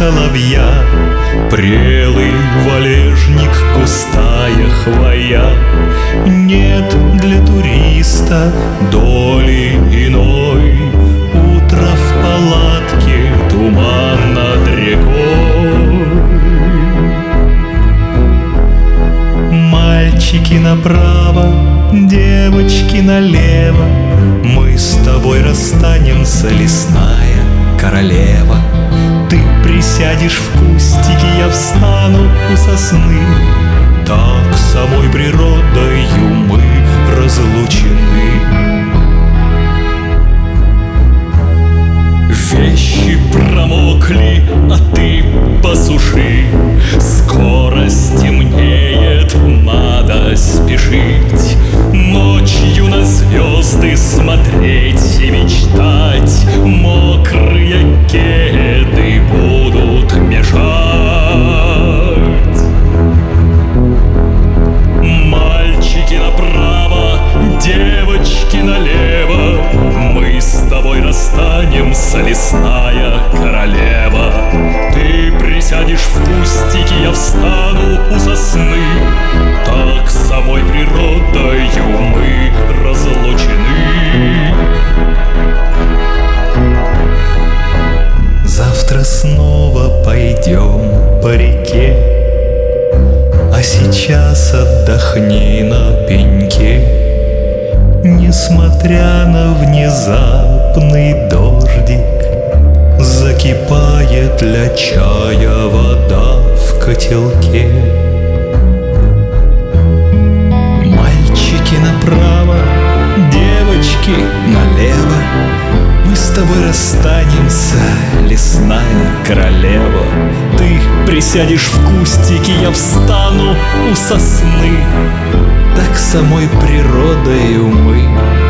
соловья, прелый валежник, густая хвоя. Нет для туриста доли иной, утро в палатке, туман над рекой. Мальчики направо, девочки налево, мы с тобой расстанемся, лесная королева. Ты присядешь в кустике, я встану у сосны. Так самой природою мы разлучены. Вещи промокли, а ты посуши. Скоро стемнеет, надо спешить. Ночью на звезды смотреть и мечтать. Мокрые кеды будут мешать. Мальчики направо, девочки налево, мы с тобой расстанемся, лесная королева. Ты присядешь в кустике, я встану у сосны. Так самой природою мы разлучены. Завтра снова пойдем по реке, а сейчас отдохни на пеньке. Несмотря на внезапный дождик, закипает для чая вода в котелке. Мальчики направо, девочки налево, мы с тобой расстанемся, лесная королева. Ты присядешь в кустике, я встану у сосны. Так самой природою мы